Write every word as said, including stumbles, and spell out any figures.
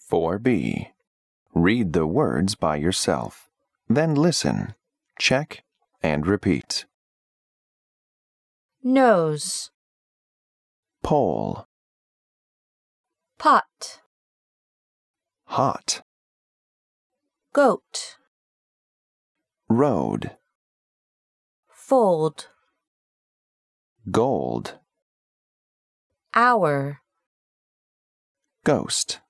four B. Read the words by yourself. Then listen, check, and repeat. Nose, Pole, pot, hot, goat, road, fold, gold, hour, ghost.